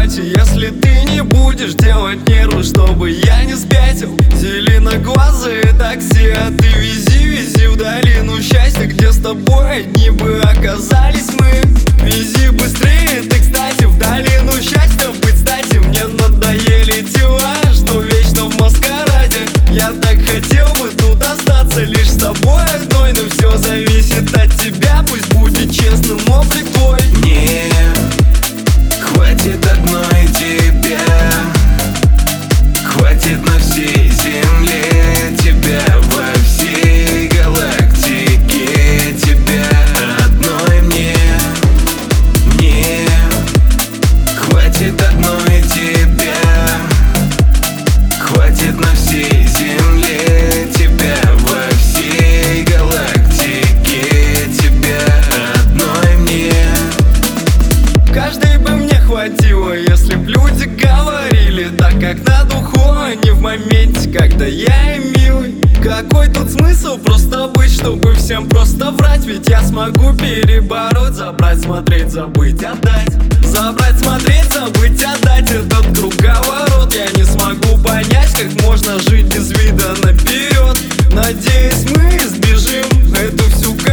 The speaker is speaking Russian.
кровати, если ты не будешь делать нервы, чтобы я не спятил. Зеленоглазые такси, а ты вези в долину счастья, где с тобой одни бы оказались мы. Вези быстрее ты, кстати, в долину счастья быть кстати. Мне надоели дела, что вечно в маскараде. Я так хотел бы тут остаться лишь с тобой одной, но все зависит от тебя, пусть будет честным облик твой. Не, хватит одной тебя, хватит на всей земле тебя, во всей галактике тебя одной мне. Не, хватит одной тебя, хватит на всей земле тебя, во всей галактике тебя одной мне. Каждой бы мне хватило, если б люди говорили так, как на духу, а не в моменте, когда я им милый. Какой тут смысл просто быть, чтобы всем просто врать? Ведь я смогу перебороть, забрать, смотреть, забыть, отдать. Забрать, смотреть, забыть, отдать. Этот круговорот я не смогу понять, как можно жить без вида наперед. Надеюсь, мы избежим эту всю